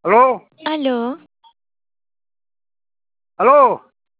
¿Aló? Aló, ¿Aló?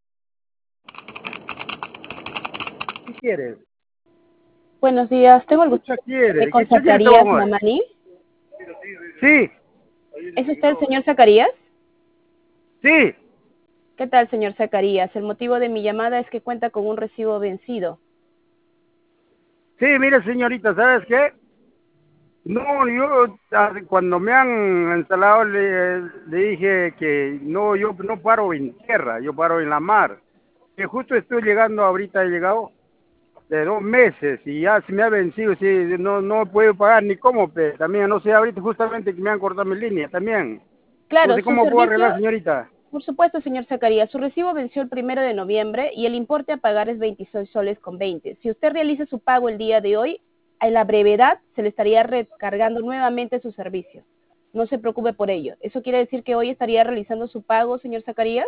¿Qué quieres? Buenos días, tengo el ¿Qué gusto chucha de quieres? con ¿Qué chucha quieres, Zacarías amor? Mamani. Sí, ¿Es usted el señor Zacarías? sí, ¿Qué tal, señor Zacarías? El motivo de mi llamada es que cuenta con un recibo vencido. sí, mire señorita, ¿sabes qué? No, yo cuando me han instalado le dije que no, yo no paro en tierra, yo paro en la mar. Que justo estoy llegando, ahorita he llegado de 2 meses y ya se me ha vencido, sí, no puedo pagar ni cómo, pero también no sé, ahorita justamente que me han cortado mi línea también. No Claro, sé su cómo puedo servicio, arreglar, señorita. por supuesto, señor Zacarías, su recibo venció el 1 de noviembre y el importe a pagar es 26 soles con 20. Si usted realiza su pago el día de hoy, a la brevedad se le estaría recargando nuevamente su servicio. No se preocupe por ello. ¿Eso quiere decir que hoy estaría realizando su pago, señor Zacarías?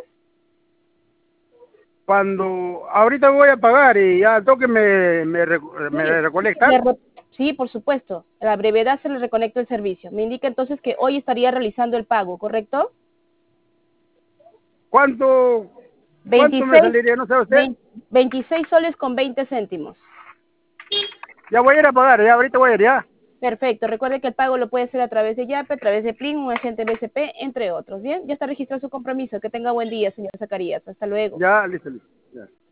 Cuando ahorita voy a pagar y ya toque me Sí, recolectan. sí, por supuesto. A la brevedad se le reconecta el servicio. Me indica entonces que hoy estaría realizando el pago, ¿correcto? ¿Cuánto, cuánto me 26, saliría? ¿No sabe usted? 26 soles con 20 céntimos. Ya voy a ir a pagar, ya ahorita voy a ir, ya. Perfecto. Recuerde que el pago lo puede hacer a través de Yape, a través de Plin, un agente BCP, entre otros. Bien, ya está registrado su compromiso. Que tenga buen día, señor Zacarías. Hasta luego. Ya, listo, listo. Ya.